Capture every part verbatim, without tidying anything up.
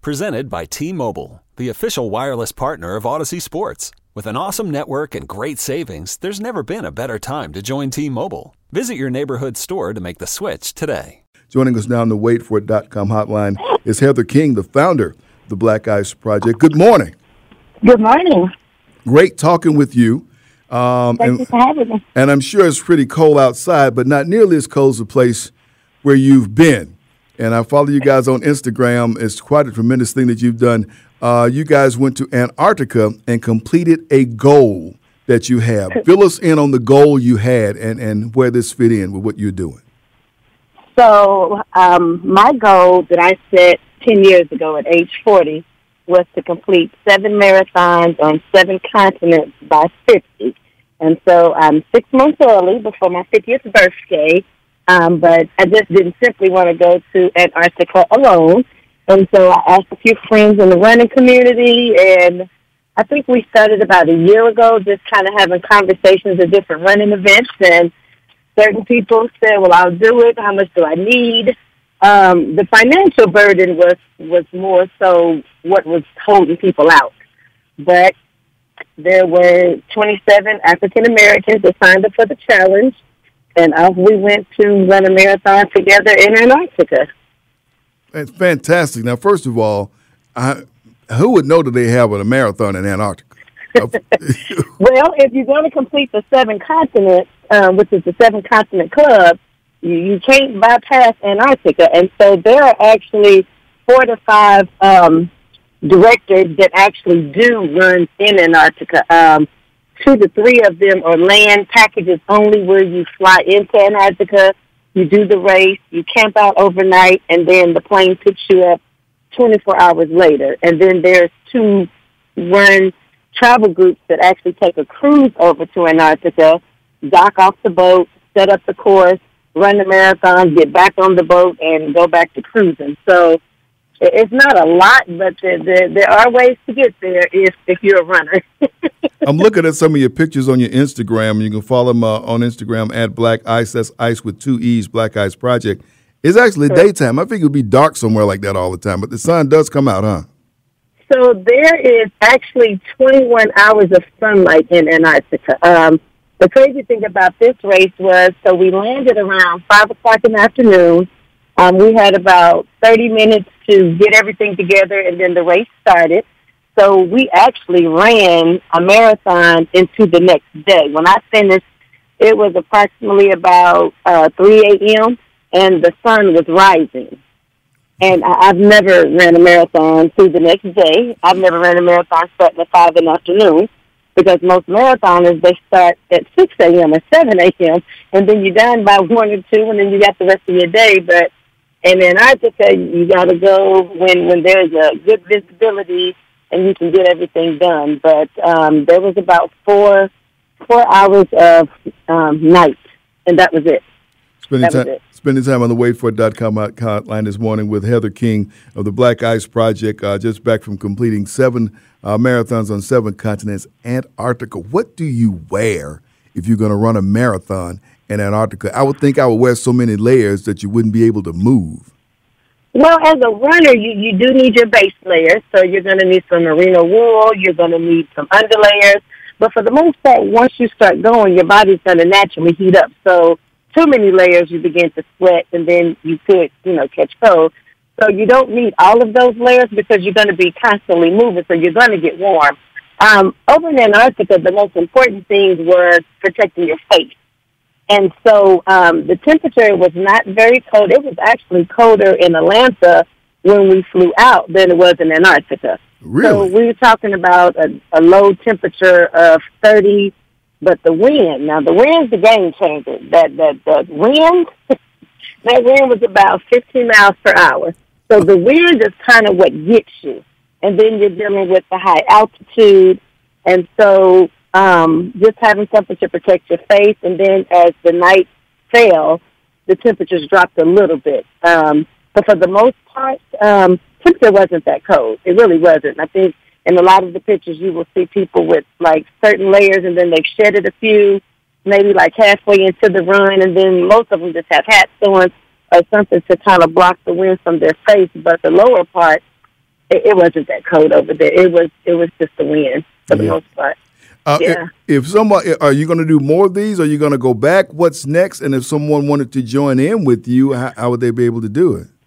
Presented by T-Mobile, the official wireless partner of Odyssey Sports. With an awesome network and great savings, there's never been a better time to join T-Mobile. Visit your neighborhood store to make the switch today. Joining us now on the wait for it dot com hotline is Heather King, the founder of the Black Ice Project. Good morning. Good morning. Great talking with you. Um, Thank and, you for having me. And I'm sure it's pretty cold outside, but not nearly as cold as the place where you've been. And I follow you guys on Instagram. It's quite a tremendous thing that you've done. Uh, you guys went to Antarctica and completed a goal that you have. Fill us in on the goal you had and, and where this fit in with what you're doing. So um, my goal that I set ten years ago at age forty was to complete seven marathons on seven continents by fifty. And so I'm six months early before my fiftieth birthday. Um, but I just didn't simply want to go to Antarctica alone. And so I asked a few friends in the running community, and I think we started about a year ago just kind of having conversations at different running events, and certain people said, well, I'll do it. How much do I need? Um, the financial burden was, was more so what was holding people out. But there were twenty-seven African Americans that signed up for the challenge. And off we went to run a marathon together in Antarctica. That's fantastic. Now, first of all, I, who would know that they have a marathon in Antarctica? Well, if you're going to complete the seven continents, um, which is the Seven Continent Club, you, you can't bypass Antarctica. And so there are actually four to five um, directors that actually do run in Antarctica. Um, Two to three of them are land packages only, where you fly into Antarctica, you do the race, you camp out overnight, and then the plane picks you up twenty-four hours later. And then there's two run travel groups that actually take a cruise over to Antarctica, dock off the boat, set up the course, run the marathon, get back on the boat, and go back to cruising. So it's not a lot, but there, there, there are ways to get there if, if you're a runner. I'm looking at some of your pictures on your Instagram. You can follow them uh, on Instagram at Black Ice. That's Ice with two E's, Black Ice Project. It's actually daytime. I think it would be dark somewhere like that all the time, but the sun does come out, huh? So there is actually twenty-one hours of sunlight in Antarctica. Um, the crazy thing about this race was, so we landed around five o'clock in the afternoon. Um, we had about thirty minutes to get everything together, and then the race started. So we actually ran a marathon into the next day. When I finished, it was approximately about uh, three a.m., and the sun was rising. And I, I've never ran a marathon through the next day. I've never ran a marathon starting at five in the afternoon, because most marathoners, they start at six a.m. or seven a.m., and then you're done by one or two, and then you got the rest of your day. But in Antarctica, you got to go when, when there's a good visibility and you can get everything done. But um, there was about four four hours of um, night, and that was it. Spending, that time, was it. spending time on the wait for it dot com hotline this morning with Heather King of the Black Ice Project, uh, just back from completing seven uh, marathons on seven continents. Antarctica, what do you wear if you're going to run a marathon in Antarctica? I would think I would wear so many layers that you wouldn't be able to move. Well, as a runner, you, you do need your base layers. So you're going to need some merino wool. You're going to need some underlayers. But for the most part, once you start going, your body's going to naturally heat up. So too many layers, you begin to sweat, and then you could, you know, catch cold. So you don't need all of those layers because you're going to be constantly moving, so you're going to get warm. Um, over in Antarctica, the most important things were protecting your face. And so um, the temperature was not very cold. It was actually colder in Atlanta when we flew out than it was in Antarctica. Really? So we were talking about a, a low temperature of thirty, but the wind, now the wind's the game changer. That, that, that wind, that wind was about fifteen miles per hour. So the wind is kind of what gets you. And then you're dealing with the high altitude. And so um, just having something to protect your face. And then as the night fell, the temperatures dropped a little bit. Um, but for the most part, um, temperature wasn't that cold. It really wasn't. I think in a lot of the pictures you will see people with like certain layers, and then they've shedded a few, maybe like halfway into the run, and then most of them just have hats on or something to kind of block the wind from their face. But the lower part, it, it wasn't that cold over there. It was it was just the wind for the Yeah. most part. Uh, Yeah. if, if someone, are you going to do more of these? Are you going to go back? What's next? And if someone wanted to join in with you, how, how would they be able to do it?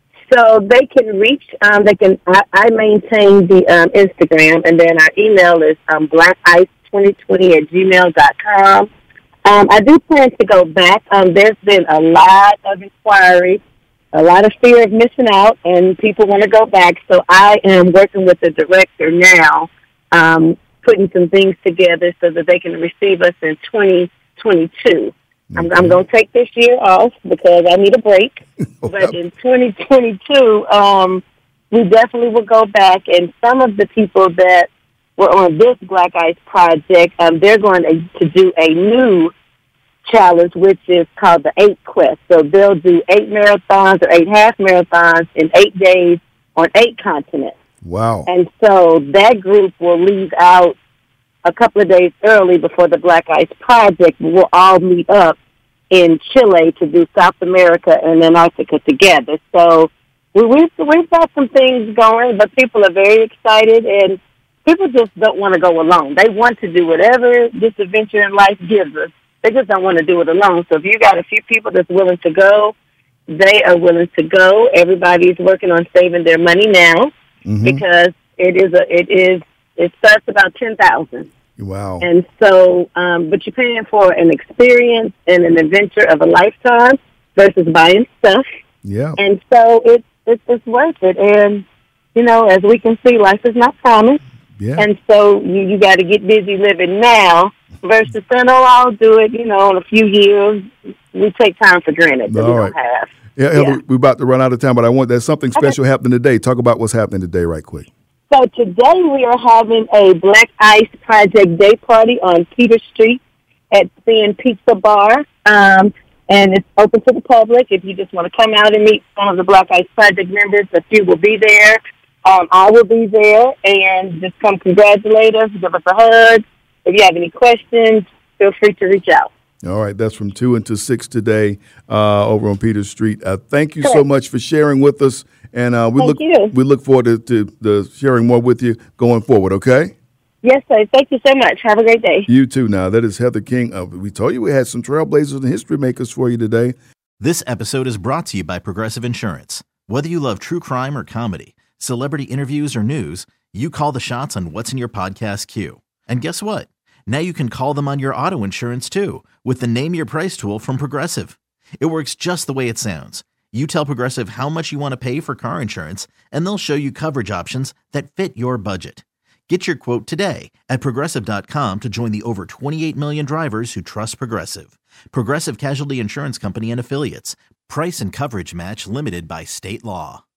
So they can reach, um, they can, I, I maintain the um, Instagram, and then our email is um, black ice twenty twenty at gmail dot com. Um, I do plan to go back. Um, there's been a lot of inquiry, a lot of fear of missing out, and people want to go back. So I am working with the director now, um, putting some things together so that they can receive us in twenty twenty-two. I'm, I'm going to take this year off because I need a break. But in twenty twenty-two, um, we definitely will go back. And some of the people that were on this Black Ice project, um, they're going to, to do a new challenge, which is called the Eight Quest. So they'll do eight marathons or eight half marathons in eight days on eight continents. Wow. And so that group will leave out a couple of days early before the Black Ice Project. We'll all meet up in Chile to do South America and Antarctica together. So we, we've, we've got some things going, but people are very excited, and people just don't want to go alone. They want to do whatever this adventure in life gives us. They just don't want to do it alone. So if you got a few people that's willing to go, they are willing to go. Everybody's working on saving their money now. Mm-hmm. Because it is a, it is, it starts about ten thousand. Wow. And so, um, but you're paying for an experience and an adventure of a lifetime versus buying stuff. Yeah. And so it's, it's, it's worth it. And, you know, as we can see, life is not promised. Yeah. And so you, you got to get busy living now versus saying, oh, I'll do it, you know, in a few years. We take time for granted that All we right. don't have. Yeah, Heather, yeah, we're about to run out of time, but I want there's something special okay. happening today. Talk about what's happening today right quick. So today we are having a Black Ice Project Day Party on Peter Street at Thin Pizza Bar, um, and it's open to the public. If you just want to come out and meet some of the Black Ice Project members, a few will be there. Um, I will be there, and just come congratulate us, give us a hug. If you have any questions, feel free to reach out. All right, that's from two until six today uh, over on Peter Street. Uh, thank you Correct. so much for sharing with us, and uh, we thank look you. we look forward to, to the sharing more with you going forward. Okay. Yes, sir. Thank you so much. Have a great day. You too. Now that is Heather King. Uh, we told you we had some trailblazers and history makers for you today. This episode is brought to you by Progressive Insurance. Whether you love true crime or comedy, celebrity interviews or news, you call the shots on what's in your podcast queue. And guess what? Now you can call them on your auto insurance, too, with the Name Your Price tool from Progressive. It works just the way it sounds. You tell Progressive how much you want to pay for car insurance, and they'll show you coverage options that fit your budget. Get your quote today at Progressive dot com to join the over twenty-eight million drivers who trust Progressive. Progressive Casualty Insurance Company and Affiliates. Price and coverage match limited by state law.